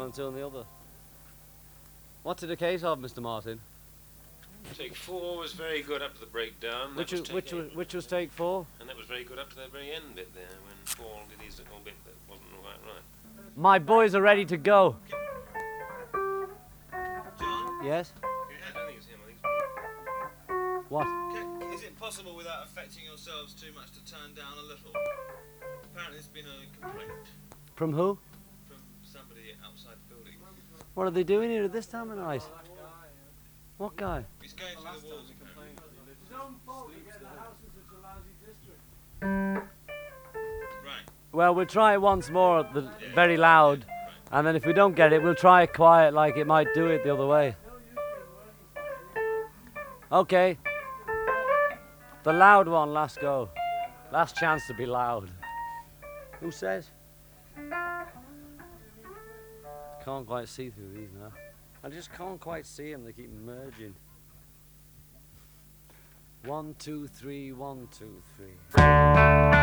and 2 on the other. What's it a case of, Mr. Martin? Take 4 was very good up to the breakdown. Which was take 4? And that was very good up to the very end bit there, when Paul did his little bit that wasn't quite right. My boys are ready to go. John? Yes? I don't think it's him, I think it's What? Is it possible without affecting yourselves too much to turn down a little? Apparently there's been a complaint From who? from somebody outside the building. What are they doing here at this time of night? What guy? He's going through the walls apparently. Right. Well, we'll try it once more at the very loud, and then if we don't get it, we'll try it quiet like it might do it the other way. Okay. The loud one, last go. Last chance to be loud. Who says? Can't quite see through these now. I just can't quite see them, they keep merging. 1, 2, 3, 1, 2, 3.